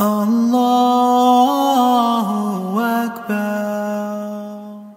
Allahu Akbar.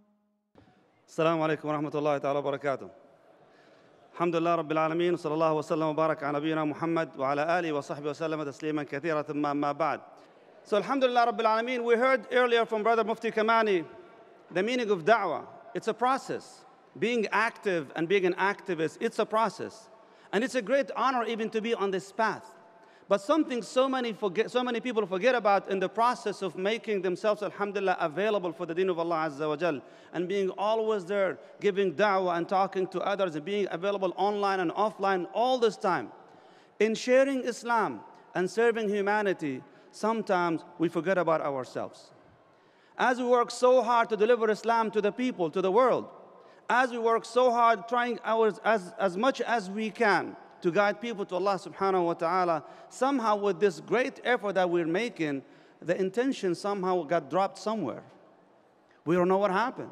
السلام عليكم ورحمة الله تعالى وبركاته. الحمد لله رب العالمين وصلى الله وسلم وبارك على نبينا محمد وعلى آله وصحبه وسلم تسليما كثيرا ثم أما بعد. So Alhamdulillah Rabbil Alameen, we heard earlier from Brother Mufti Kamani the meaning of da'wah. It's a process. Being active and being an activist, it's a process. And it's a great honor even to be on this path. But something so many people forget about in the process of making themselves, alhamdulillah, available for the deen of Allah Azza wa Jal, and being always there, giving da'wah and talking to others, and being available online and offline all this time. In sharing Islam and serving humanity, sometimes we forget about ourselves. As we work so hard to deliver Islam to the people, to the world, as we work so hard trying as much as we can to guide people to Allah subhanahu wa ta'ala, somehow with this great effort that we're making, the intention somehow got dropped somewhere. We don't know what happened.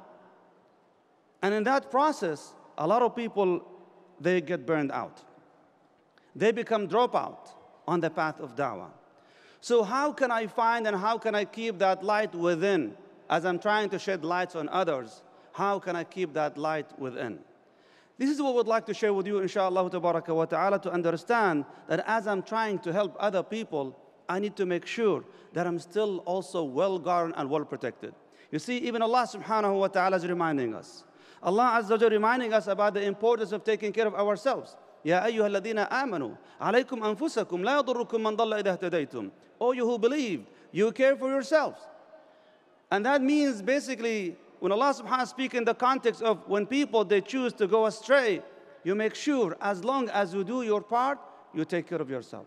And in that process, a lot of people, they get burned out. They become dropout on the path of da'wah. So how can I find and how can I keep that light within? As I'm trying to shed lights on others, how can I keep that light within? This is what we'd like to share with you, inshallah tabaraka wa ta'ala, to understand that as I'm trying to help other people, I need to make sure that I'm still also well guarded and well protected. You see, even Allah subhanahu wa ta'ala is reminding us. Allah Azza wa Jalla reminding us about the importance of taking care of ourselves. يا أيها الذين آمنوا عليكم أنفسكم لا يضركم من ضل إذا اهتديتم. Oh, you who believe, you care for yourselves. And that means basically, when Allah subhanahu wa ta'ala speaks in the context of when people, they choose to go astray, you make sure as long as you do your part, you take care of yourself.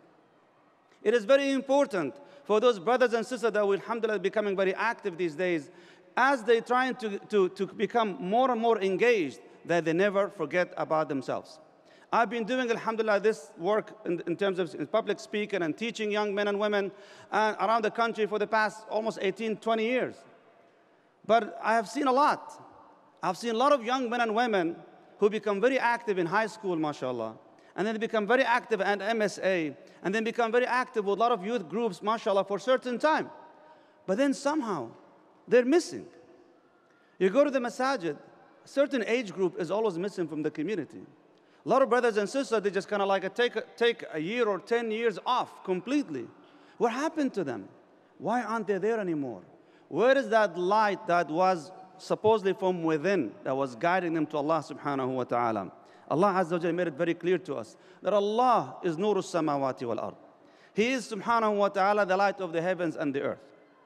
It is very important for those brothers and sisters that will, alhamdulillah, becoming very active these days, as they're trying to become more and more engaged, that they never forget about themselves. I've been doing, alhamdulillah, this work in terms of public speaking and teaching young men and women around the country for the past almost 18, 20 years. But I have seen a lot. I've seen a lot of young men and women who become very active in high school, mashallah, and then they become very active at MSA, and then become very active with a lot of youth groups, mashallah, for a certain time. But then somehow, they're missing. You go to the masajid, a certain age group is always missing from the community. A lot of brothers and sisters, they just kind of like take a year or 10 years off completely. What happened to them? Why aren't they there anymore? Where is that light that was supposedly from within, that was guiding them to Allah subhanahu wa ta'ala? Allah Azza wa Jalla made it very clear to us that Allah is Nurus Samawati wal Ard. He is subhanahu wa ta'ala the light of the heavens and the earth.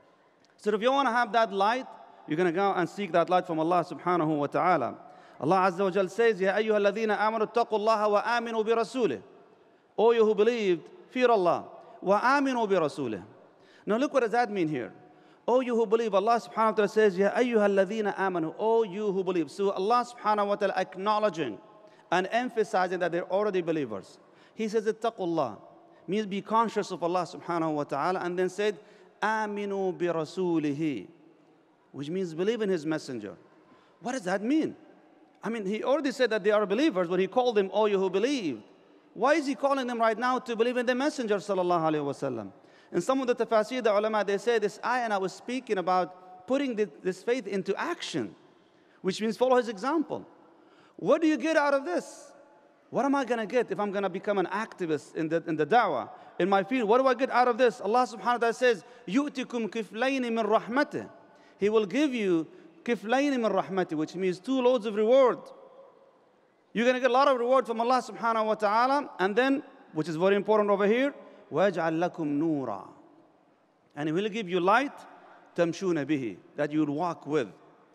So if you want to have that light, you're going to go and seek that light from Allah subhanahu wa ta'ala. Allah Azza wa Jalla says, Ya ayyuha alladhina amanu taqullaha wa aminu bi rasulih. O you who believed, fear Allah. Wa aminu bi rasulih. Now look, what does that mean here? O you who believe, Allah subhanahu wa ta'ala says, Ya ayyuha alladhina amanu. O you who believe. So Allah subhanahu wa ta'ala acknowledging and emphasizing that they're already believers. He says, Ittaqullah, means be conscious of Allah subhanahu wa ta'ala, and then said, Aminu bi rasulihi, which means believe in His messenger. What does that mean? I mean, He already said that they are believers, but He called them, O you who believe. Why is He calling them right now to believe in the messenger, sallallahu alayhi wa sallam? In some of the tafasir, the ulama, they say this ayah, and I was speaking about putting this faith into action, which means follow His example. What do you get out of this? What am I going to get if I'm going to become an activist in the da'wah, in my field? What do I get out of this? Allah subhanahu wa ta'ala says, يُؤْتِكُمْ كِفْلَيْنِ مِنْ رَحْمَتِهِ. He will give you كِفْلَيْنِ مِنْ رَحْمَتِهِ, which means 2 loads of reward. You're going to get a lot of reward from Allah subhanahu wa ta'ala, and then, which is very important over here, وَيَجْعَلْ لَكُمْ نُورًا. And He will give you light, تَمْشُونَ بِهِ, that you will walk with.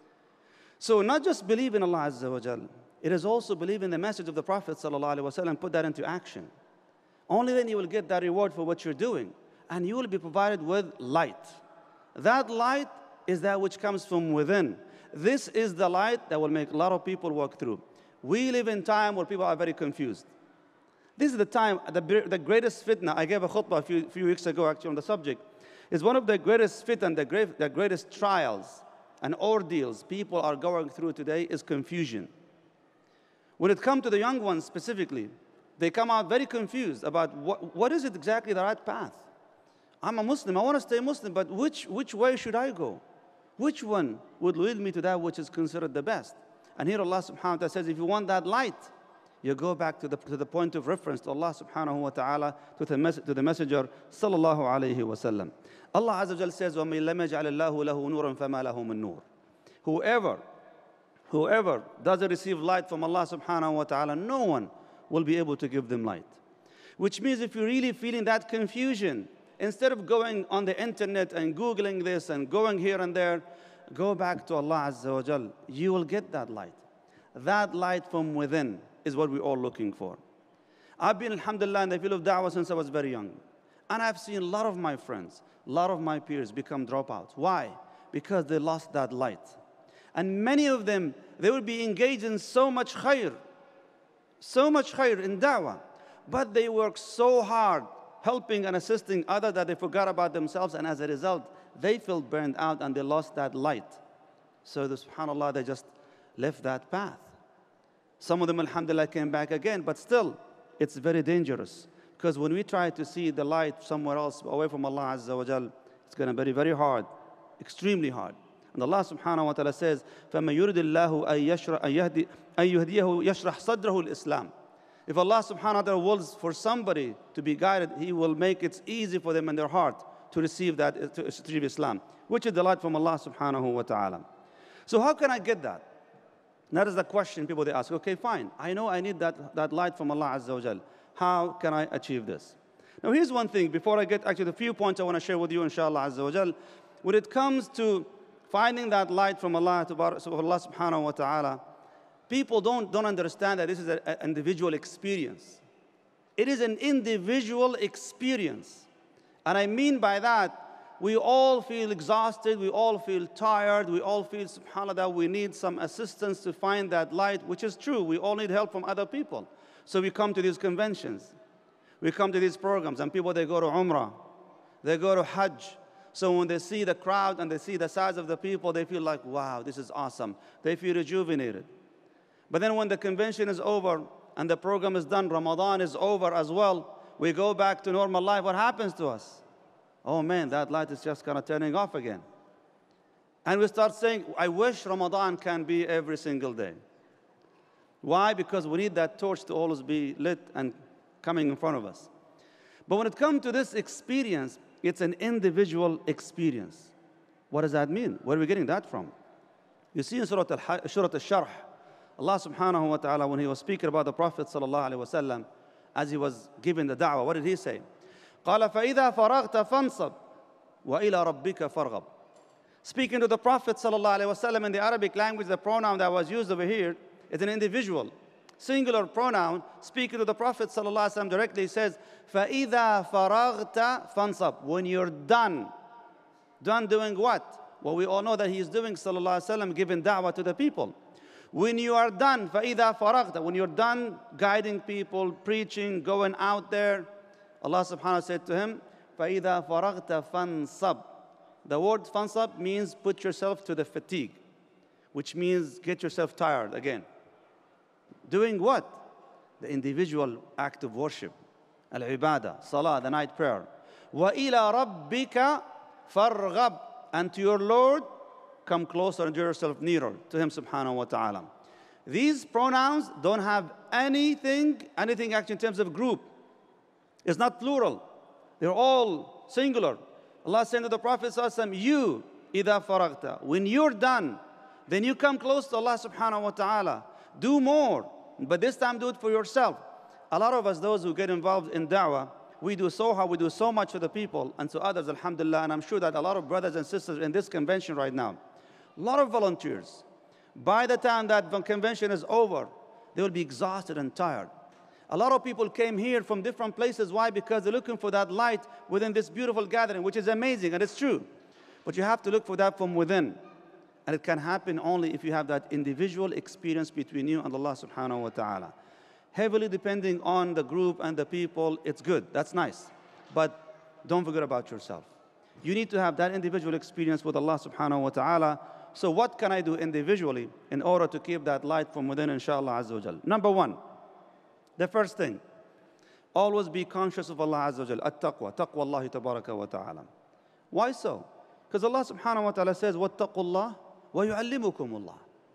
So not just believe in Allah Azza wa Jal, it is also believe in the message of the Prophet sallallahu alaihi wasallam, put that into action. Only then you will get that reward for what you're doing, and you will be provided with light. That light is that which comes from within. This is the light that will make a lot of people walk through. We live in time where people are very confused. This is the time, the greatest fitna. I gave a khutbah a few weeks ago actually on the subject. Is one of the greatest fitna, the greatest trials and ordeals people are going through today is confusion. When it comes to the young ones specifically, they come out very confused about what is it exactly the right path. I'm a Muslim, I want to stay Muslim, but which way should I go? Which one would lead me to that which is considered the best? And here Allah subhanahu wa ta'ala says, if you want that light, you go back to the point of reference, to Allah subhanahu wa ta'ala, to the messenger sallallahu alayhi wa sallam. Allah Azza wa Jal says, وَمَن لَمْ يَجْعَلِ اللَّهُ لَهُ نُورًا فَمَا لَهُ مِن نُورٍ. Whoever doesn't receive light from Allah subhanahu wa ta'ala, no one will be able to give them light. Which means if you're really feeling that confusion, instead of going on the internet and Googling this and going here and there, go back to Allah Azza wa Jal. You will get that light. That light from within is what we're all looking for. I've been, alhamdulillah, in the field of da'wah since I was very young. And I've seen a lot of my friends, a lot of my peers become dropouts. Why? Because they lost that light. And many of them, they will be engaged in so much khair in da'wah. But they work so hard helping and assisting others that they forgot about themselves. And as a result, they feel burned out and they lost that light. So, subhanAllah, they just left that path. Some of them, alhamdulillah, came back again. But still, it's very dangerous. Because when we try to see the light somewhere else, away from Allah Azza wa Jal, it's going to be very, very hard, extremely hard. And Allah subhanahu wa ta'ala says, فَمَن يُرِدِ اللَّهُ أَن يُهْدِيَهُ يَشْرَحْ صَدْرَهُ الْإِسْلَامِ. If Allah subhanahu wa ta'ala wills for somebody to be guided, He will make it easy for them in their heart to receive that, to receive Islam, which is the light from Allah subhanahu wa ta'ala. So how can I get that? That is the question people they ask. Okay, fine. I know I need that light from Allah Azza wa Jal. How can I achieve this? Now here's one thing, before I get actually the few points I want to share with you, inshallah Azza wa Jal. When it comes to finding that light from Allah subhanahu wa ta'ala, people don't understand that this is an individual experience. It is an individual experience. And I mean by that, we all feel exhausted, we all feel tired, we all feel, subhanAllah, that we need some assistance to find that light, which is true. We all need help from other people. So we come to these conventions, we come to these programs, and people, they go to Umrah, they go to Hajj. So when they see the crowd and they see the size of the people, they feel like, wow, this is awesome. They feel rejuvenated. But then when the convention is over and the program is done, Ramadan is over as well, we go back to normal life. What happens to us? Oh man, that light is just kind of turning off again. And we start saying, I wish Ramadan can be every single day. Why? Because we need that torch to always be lit and coming in front of us. But when it comes to this experience, it's an individual experience. What does that mean? Where are we getting that from? You see in Surah Al-Sharh, Allah subhanahu wa ta'ala, when He was speaking about the Prophet sallallahu alayhi wa sallam, as he was giving the da'wah, what did He say? قَالَ فَإِذَا فَرَغْتَ فَانْصَبْ وَإِلَى رَبِّكَ فَارْغَبْ. Speaking to the Prophet sallallahu alayhi wa sallam in the Arabic language, the pronoun that was used over here is an individual, singular pronoun. Speaking to the Prophet sallallahu alayhi wa sallam directly, he says, فَإِذَا فَرَغْتَ فَانْصَبْ. When you're done doing what? Well, we all know that He is doing, sallallahu alayhi wa sallam, giving da'wah to the people. When you are done, فَإِذَا فَرَغْتَ, when you're done guiding people, preaching, going out there, Allah subhanahu wa ta'ala said to him, فَإِذَا فَرَغْتَ فَانْصَبْ. The word fansab means put yourself to the fatigue, which means get yourself tired again. Doing what? The individual act of worship. Al-ibadah, salah, the night prayer. وَإِلَى رَبِّكَ فَارْغَبْ. And to your Lord, come closer and draw yourself nearer to Him subhanahu wa ta'ala. These pronouns don't have anything actually in terms of group. It's not plural. They're all singular. Allah said to the Prophet sallallahu alaihi wasallam, you, إِذَا فَرَغْتَ, when you're done, then you come close to Allah subhanahu wa ta'ala. Do more, but this time do it for yourself. A lot of us, those who get involved in da'wah, we do so hard, we do so much for the people and to others, alhamdulillah, and I'm sure that a lot of brothers and sisters in this convention right now, a lot of volunteers, by the time that the convention is over, they will be exhausted and tired. A lot of people came here from different places. Why? Because they're looking for that light within this beautiful gathering, which is amazing, and it's true. But you have to look for that from within. And it can happen only if you have that individual experience between you and Allah subhanahu wa ta'ala. Heavily depending on the group and the people, it's good, that's nice. But don't forget about yourself. You need to have that individual experience with Allah subhanahu wa ta'ala. So what can I do individually in order to keep that light from within, inshallah azza wa jal? Number one, the first thing, Always be conscious of Allah Azza wa Jal. At-taqwa. Taqwa Allahi tabaraka wa ta'ala. Why so? Because Allah subhanahu wa ta'ala says, وَاتَّقُوا اللَّهِ وَيُعَلِّمُكُمُ اللَّهِ.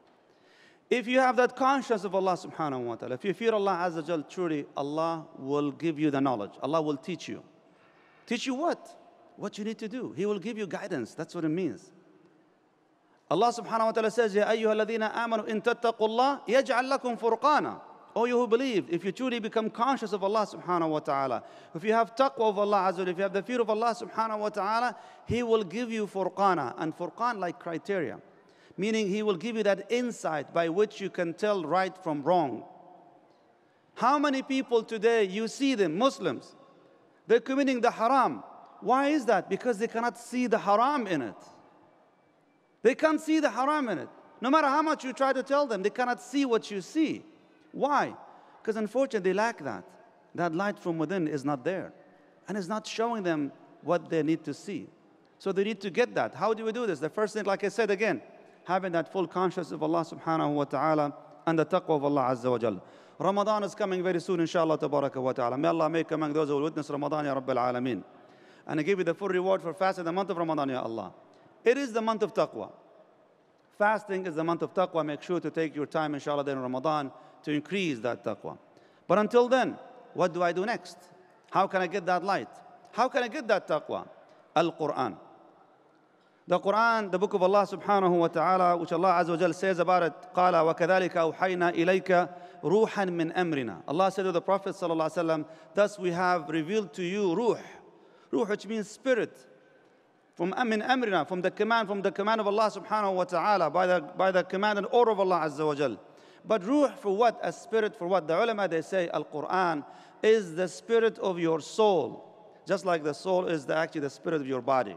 If you have that conscience of Allah subhanahu wa ta'ala, if you fear Allah Azza wa Jal, truly Allah will give you the knowledge. Allah will teach you. Teach you what? What you need to do. He will give you guidance. That's what it means. Allah subhanahu wa ta'ala says, يَا أَيُّهَا الَّذِينَ آمَنُوا إِن تَتَّقُوا اللَّهِ يَجْعَلْ لَكُمْ فُرْقَانًا. O you who believe, if you truly become conscious of Allah subhanahu wa ta'ala, if you have taqwa of Allah Azza wa Jal, if you have the fear of Allah subhanahu wa ta'ala, He will give you furqana. And furqan like criteria. Meaning He will give you that insight by which you can tell right from wrong. How many people today, you see them, Muslims, they're committing the haram. Why is that? Because they cannot see the haram in it. They can't see the haram in it. No matter how much you try to tell them, they cannot see what you see. Why? Because unfortunately they lack that. That light from within is not there. And it's not showing them what they need to see. So they need to get that. How do we do this? The first thing, like I said again, having that full consciousness of Allah subhanahu wa ta'ala and the taqwa of Allah Azza wa Jal. Ramadan is coming very soon, inshallah, tabaraka wa ta'ala. May Allah make among those who will witness Ramadan, ya Rabbil Alameen. And I give you the full reward for fasting the month of Ramadan, ya Allah. It is the month of taqwa. Fasting is the month of taqwa. Make sure to take your time, inshallah, in Ramadan to increase that taqwa. But until then, what do I do next? How can I get that light? How can I get that taqwa? Al-Quran. The Quran, the book of Allah subhanahu wa ta'ala, which Allah Azza wa Jal says about it, قَالَ وَكَذَلِكَ أَوْحَيْنَا إِلَيْكَ رُوحًا مِّنْ أَمْرِنَا. Allah said to the Prophet sallallahu alaihi wasallam, thus we have revealed to you ruh. Ruh, which means spirit. From min amrina, from the command of Allah subhanahu wa ta'ala, by the command and order of Allah Azza wa Jal. But ruh for what? A spirit for what? The ulama, they say Al-Quran is the spirit of your soul. Just like the soul is actually the spirit of your body.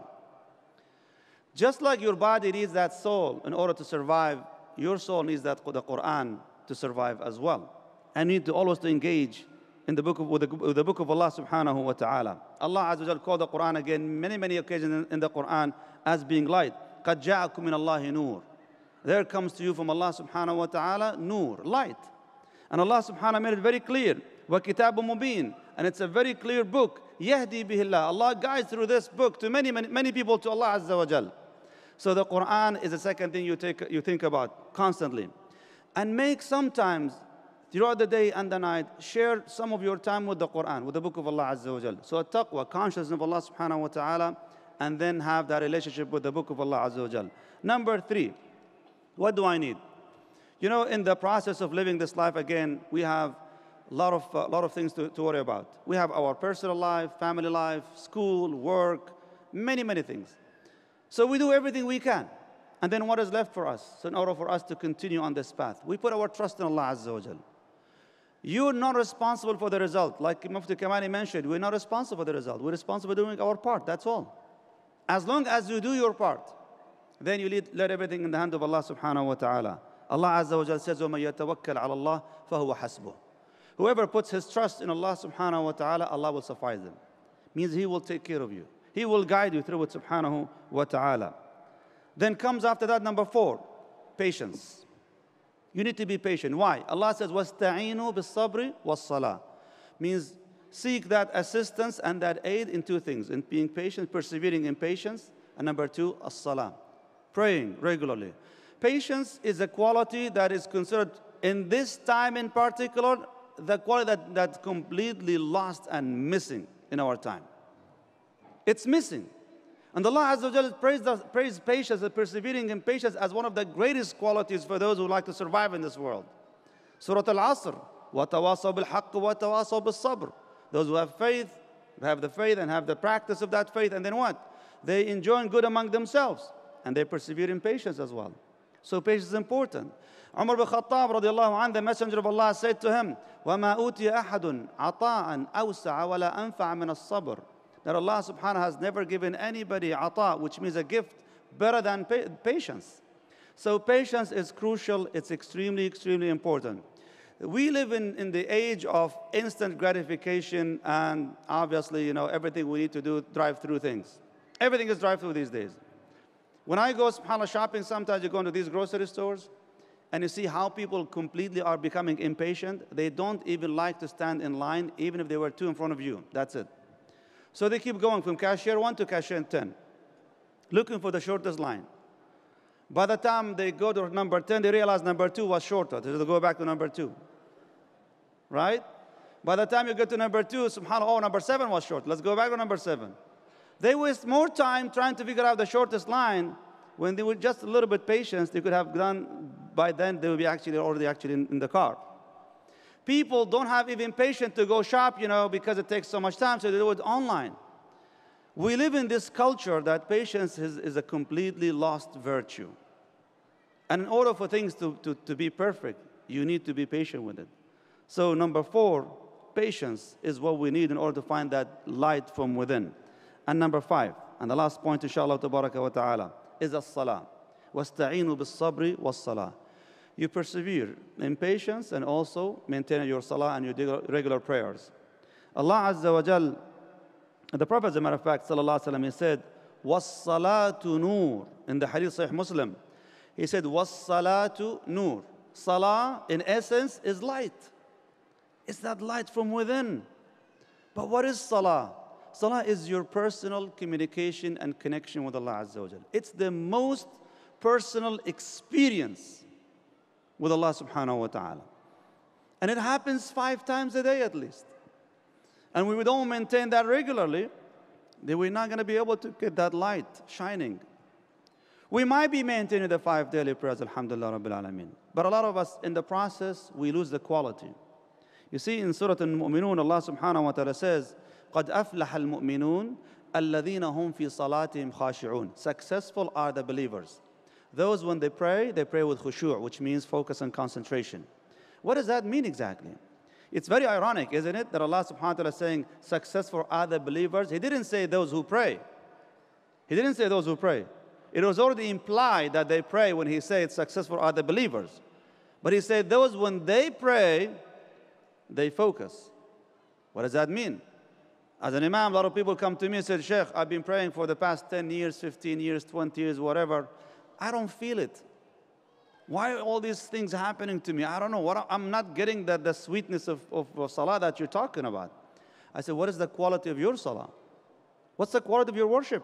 Just like your body needs that soul in order to survive, your soul needs the Quran to survive as well. And you need to always engage in the book with the book of Allah subhanahu wa ta'ala. Allah Azza wa Jal called the Quran again many occasions in the Quran as being light. قَدْ جَاءَكُم مِّنَ اللَّهِ نُورٌ. There comes to you from Allah subhanahu wa ta'ala nur, light. And Allah subhanahu made it very clear. وَكِتَابٌ مُبِينٌ. And it's a very clear book. يَهْدِي بِهِ اللَّهِ. Allah guides through this book to many people to Allah Azza wa Jal. So the Quran is the second thing you think about constantly. And make sometimes, throughout the day and the night, share some of your time with the Quran, with the book of Allah Azza wa Jal. So taqwa, consciousness of Allah subhanahu wa ta'ala, and then have that relationship with the book of Allah Azza wa Jal. Number 3, what do I need? You know, in the process of living this life, again, we have a lot of things to worry about. We have our personal life, family life, school, work, many things. So we do everything we can. And then what is left for us? So in order for us to continue on this path, we put our trust in Allah Azza wa Jal. You're not responsible for the result. Like Mufti Kamani mentioned, we're not responsible for the result. We're responsible for doing our part, that's all. As long as you do your part, then you let everything in the hand of Allah subhanahu wa ta'ala. Allah Azza wa Jal says, وَمَن يَتَوَكَّلْ عَلَى اللَّهِ فَهُوَ حَسْبُهُ. Whoever puts his trust in Allah subhanahu wa ta'ala, Allah will suffice him. Means He will take care of you. He will guide you through it subhanahu wa ta'ala. Then comes after that number 4, patience. You need to be patient. Why? Allah says, وَاسْتَعِينُوا بِالصَّبْرِ وَالصَّلَاةِ. Means seek that assistance and that aid in 2 things. In being patient, persevering in patience. And number 2, as-salah. Praying regularly. Patience is a quality that is considered, in this time in particular, the quality that's completely lost and missing in our time. It's missing. And Allah Azza wa Jalla praised patience and persevering in patience as one of the greatest qualities for those who like to survive in this world. Surah Al-Asr, وَتَوَاصَوْا بِالْحَقِّ وَتَوَاصَوْا بِالصَّبْرِ. Those who have faith, have the faith and have the practice of that faith, and then what? They enjoy good among themselves, and they persevere in patience as well. So patience is important. Umar bin Khattab radiallahu anh, the messenger of Allah, said to him, وَمَا أُوتِيَ أَحَدٌ عَطَاءً أَوْسَعَ وَلَا أَنْفَعَ مِنَ الصَّبْرِ. That Allah subhanahu has never given anybody ata, which means a gift, better than patience. So patience is crucial. It's extremely important. We live in the age of instant gratification, and obviously, you know, everything we need to do, drive through things. Everything is drive through these days. When I go, subhanAllah, shopping, sometimes you go into these grocery stores, And you see how people completely are becoming impatient. They don't even like to stand in line, even if they were 2 in front of you. That's it. So they keep going from cashier 1 to cashier 10, looking for the shortest line. By the time they go to number 10, they realize number 2 was shorter. So they go back to number 2. Right? By the time you get to number 2, subhanAllah, oh, number 7 was short. Let's go back to number 7. They waste more time trying to figure out the shortest line. When they were just a little bit patient, they could have done, by then they would be already in the car. People don't have even patience to go shop, because it takes so much time, so they do it online. We live in this culture that patience is a completely lost virtue. And in order for things to be perfect, you need to be patient with it. So number 4, patience is what we need in order to find that light from within. And number 5, and the last point, inshallah, tabaraka wa ta'ala, is as-salah. وَاسْتَعِينُوا بِالصَّبْرِ وَالصَّلَاةِ. You persevere in patience and also maintain your salah and your regular prayers. Allah Azza wa Jal, the Prophet, as a matter of fact, sallallahu alaihi wasallam, he said, وَالصَّلَاةُ نُور. In the Hadith Sahih Muslim, he said, وَالصَّلَاةُ نُور. Salah, in essence, is light. It's that light from within. But what is salah? Salah is your personal communication and connection with Allah Azza wa Jal. It's the most personal experience with Allah subhanahu wa ta'ala. And it happens 5 times a day at least. And we don't maintain that regularly, then we're not going to be able to get that light shining. We might be maintaining the 5 daily prayers, alhamdulillah rabbil alameen. But a lot of us, in the process, we lose the quality. You see, in Surah Al-Mu'minun, Allah subhanahu wa ta'ala says, قَدْ أَفْلَحَ الْمُؤْمِنُونَ الَّذِينَ هُمْ فِي صَلَاتِهِمْ خَاشِعُونَ. Successful are the believers. Those, when they pray with khushu', which means focus and concentration. What does that mean exactly? It's very ironic, isn't it, that Allah subhanahu wa ta'ala is saying successful are the believers. He didn't say those who pray. He didn't say those who pray. It was already implied that they pray when he said successful are the believers. But he said those, when they pray, they focus. What does that mean? As an imam, a lot of people come to me and say, Sheikh, I've been praying for the past 10 years, 15 years, 20 years, whatever. I don't feel it. Why are all these things happening to me? I don't know. I'm not getting the sweetness of salah that you're talking about. I said, what is the quality of your salah? What's the quality of your worship?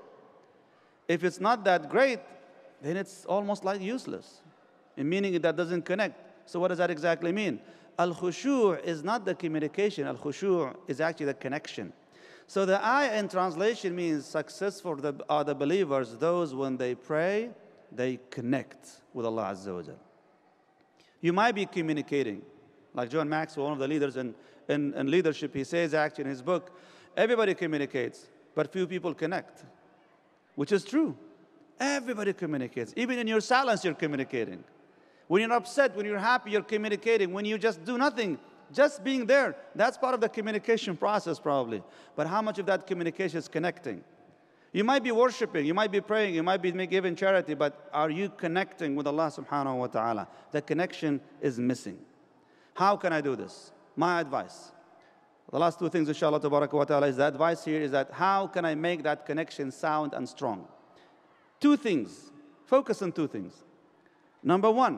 If it's not that great, then it's almost like useless, meaning that doesn't connect. So what does that exactly mean? Al-khushu' is not the communication. Al-khushu' is actually the connection. So the ayah in translation means successful are the believers, those when they pray, they connect with Allah Azza wa Jal. You might be communicating. Like John Maxwell, one of the leaders in leadership, he says actually in his book, everybody communicates, but few people connect. Which is true. Everybody communicates. Even in your silence, you're communicating. When you're upset, when you're happy, you're communicating. When you just do nothing, just being there, that's part of the communication process probably. But how much of that communication is connecting? You might be worshiping, you might be praying, you might be giving charity, but are you connecting with Allah subhanahu wa ta'ala? The connection is missing. How can I do this? My advice. The last 2 things, inshallah, tabaraka wa ta'ala, is the advice here is that how can I make that connection sound and strong? 2 things. Focus on 2 things. Number one,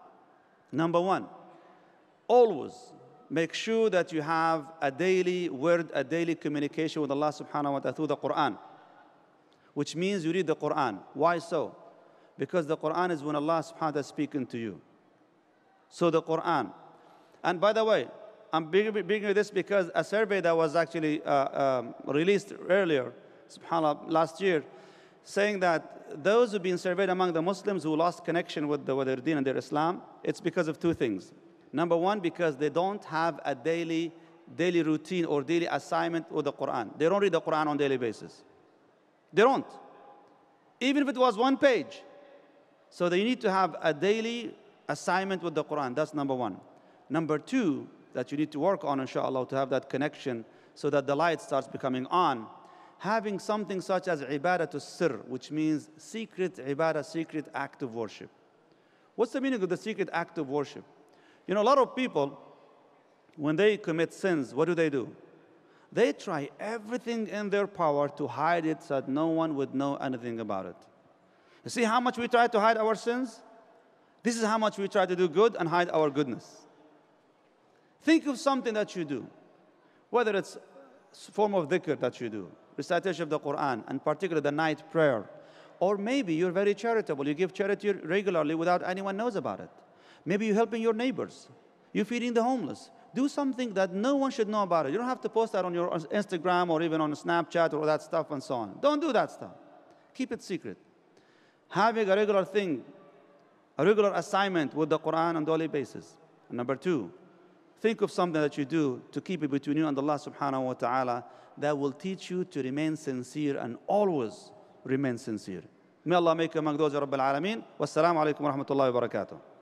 always make sure that you have a daily word, a daily communication with Allah subhanahu wa ta'ala through the Quran, which means you read the Quran. Why so? Because the Quran is when Allah subhanahu wa ta'ala is speaking to you. So the Quran. And by the way, I'm bringing this because a survey that was actually released earlier, subhanAllah, last year, saying that those who've been surveyed among the Muslims who lost connection with their deen and their Islam, it's because of 2 things. Number 1, because they don't have a daily routine or daily assignment with the Quran. They don't read the Quran on a daily basis. They don't. Even if it was 1 page. So they need to have a daily assignment with the Quran. That's number 1. Number 2, that you need to work on, inshallah, to have that connection so that the light starts becoming on. Having something such as ibadatul sirr, which means secret ibadah, secret act of worship. What's the meaning of the secret act of worship? You know, a lot of people, when they commit sins, what do? They try everything in their power to hide it so that no one would know anything about it. You see how much we try to hide our sins? This is how much we try to do good and hide our goodness. Think of something that you do, whether it's a form of dhikr that you do, recitation of the Quran, and particularly the night prayer. Or maybe you're very charitable. You give charity regularly without anyone knows about it. Maybe you're helping your neighbors. You're feeding the homeless. Do something that no one should know about it. You don't have to post that on your Instagram or even on Snapchat or that stuff and so on. Don't do that stuff. Keep it secret. Having a regular thing, a regular assignment with the Quran on a daily basis. And number two, think of something that you do to keep it between you and Allah subhanahu wa ta'ala that will teach you to remain sincere and always remain sincere. May Allah make you among those of Rabbil Alameen. Wassalamu alaikum wa rahmatullahi wa barakatuh.